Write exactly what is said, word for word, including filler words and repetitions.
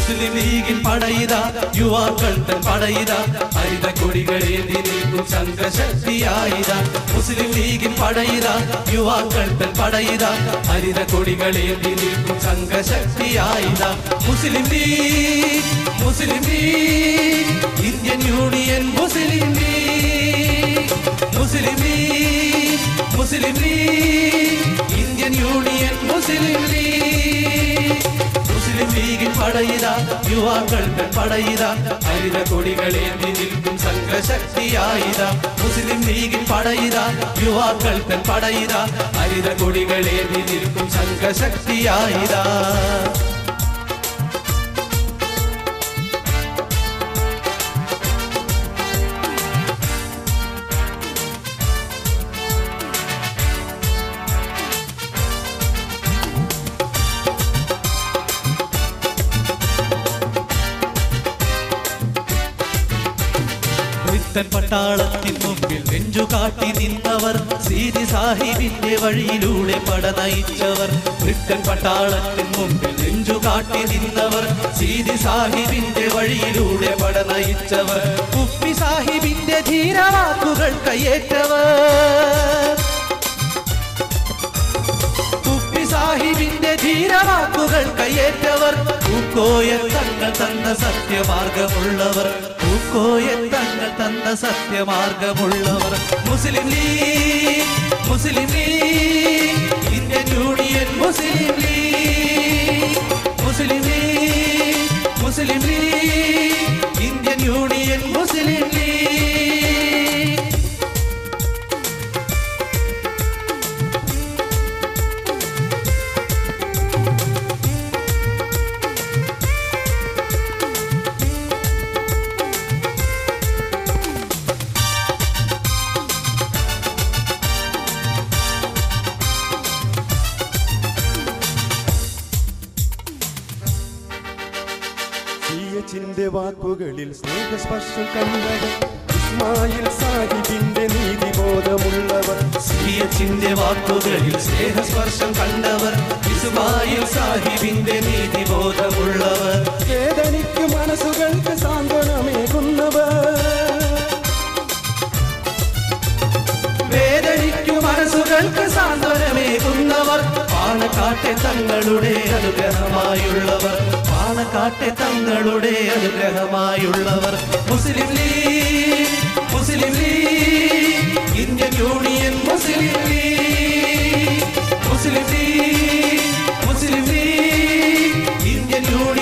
മുസ്ലിം ലീഗിൻ പടയിതാ യുവാക്കൾ തൻ പടയിതാ ഹരിത കൊടികളേന്തി നിൽക്കും സംഘശക്തിയായിതാ മുസ്ലിം ലീഗിൻ പടയിതാ യുവാക്കൾ തൻ പടയിതാ ഹരിത കൊടികളേന്തി നിൽക്കും സംഘശക്തിയായിതാ മുസ്ലിം ലീഗ് മുസ്ലിം ലീഗ് ഇന്ത്യൻ യൂണിയൻ മുസ്ലിം ലീഗ് മുസ്ലിം ലീഗ് മുസ്ലിം ലീഗ് ഇന്ത്യൻ യൂണിയൻ മുസ്ലിം ലീഗ് മുസ്ലിം ലീഗിൻ പടയിതാ യുവാക്കൾ തൻ പടയിതാ ഹരിത കൊടികളേന്തി നിൽക്കും സംഘശക്തിയായിതാ മുസ്ലിം ലീഗിൻ പടയിതാ യുവാക്കൾ തൻ പടയിതാ ഹരിത കൊടികളേന്തി നിൽക്കും സംഘശക്തിയായിതാ പട്ടാളത്തിൻ മുമ്പിൽ നെഞ്ചു കാട്ടി നിന്നവർ സീതി സാഹിബിന്റെ വഴിയിലൂടെ പട നയിച്ചവർ ബ്രിട്ടൻ പട്ടാളത്തിൻ മുമ്പിൽ നെഞ്ചു കാട്ടി നിന്നവർ സീതി സാഹിബിന്റെ വഴിയിലൂടെ പട നയിച്ചവർ കുപ്പി സാഹിബിന്റെ ധീരവാക്കുകൾ കയ്യേറ്റവർ കുപ്പി സാഹിബിന്റെ ധീരവാക്കുകൾ കയ്യേറ്റവർ പൂക്കോയൽ തങ്ങൾ തന്ന സത്യമാർഗമുള്ളവർ പൂക്കോയൽ തങ്ങൾ തന്ന സത്യമാർഗമുള്ളവർ മുസ്ലിം ലീഗ് മുസ്ലിം ലീഗ് ഇന്ത്യൻ യൂണിയൻ മുസ്ലിം ലീഗ് മുസ്ലിം ലീഗ് മുസ്ലിം ലീഗ് ഇന്ത്യൻ യൂണിയൻ മുസ്ലിം ലീഗ് ിന്റെ വാക്കുകളിൽ സ്നേഹസ്പർശം കണ്ടവർ ഇസ്മായിൽ സാഹിബിന്റെ നീതിബോധമുള്ളവർ സിയച്ചിന്റെ വാക്കുകളിൽ സ്നേഹസ്പർശം കണ്ടവർ ഇസ്മായിൽ സാഹിബിന്റെ നീതിബോധമുള്ളവർ വേദനിക്കു മനസ്സുകൾക്ക് സാന്ത്വനമേകുന്നവർ വേദനിക്കു മനസ്സുകൾക്ക് സാന്ത്വനമേകുന്നവർ പാണക്കാട്ടെ തങ്ങളുടെ അനുഗ്രഹമായുള്ളവർ പാണക്കാട്ടെ തങ്ങളുടെ അനുഗ്രഹമായുള്ളവർ മുസ്ലിം ലീഗ് മുസ്ലിം ലീഗ് ഇന്ത്യൻ യൂണിയൻ മുസ്ലിം ലീഗ് മുസ്ലിം ലീഗ് മുസ്ലിം ലീഗ് ഇന്ത്യൻ യൂണിയൻ